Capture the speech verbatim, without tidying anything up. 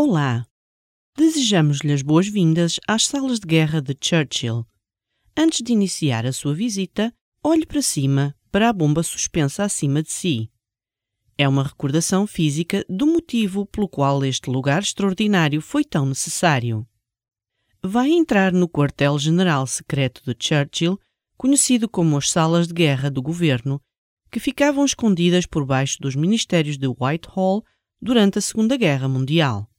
Olá! Desejamos-lhe as boas-vindas às salas de guerra de Churchill. Antes de iniciar a sua visita, olhe para cima, para a bomba suspensa acima de si. É uma recordação física do motivo pelo qual este lugar extraordinário foi tão necessário. Vai entrar no quartel-general secreto de Churchill, conhecido como as salas de guerra do governo, que ficavam escondidas por baixo dos ministérios de Whitehall durante a Segunda Guerra Mundial.